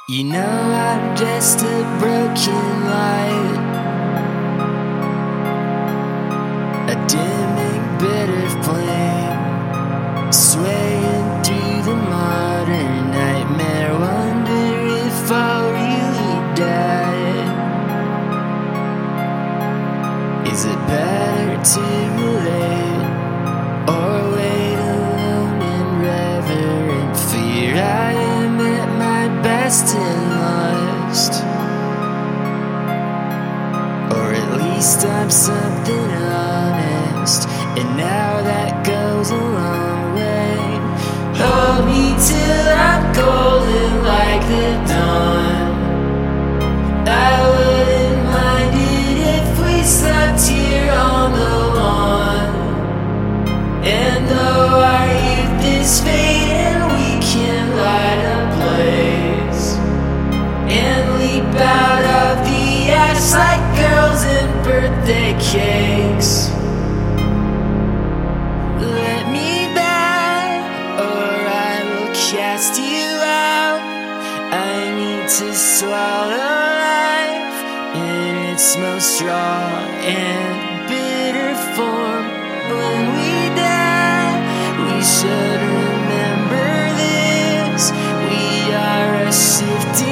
You know I'm just a broken light, a dimming bitter flame, swaying through the modern nightmare. Wonder if I'll really die. Is it better to relate or wait alone in reverent fear? I am at my best and lost, or at least I'm something honest, and now that goes a long way. Hold me till I'm golden like the dawn. I wouldn't mind it if we slept here on the lawn. And though our youth is fading, we can light a blaze and leap out of the ash like girls in birthday cakes. Let me back, or I will cast you out. I need to swallow life in its most raw and bitter form. When we die, we should remember this. We are a shifting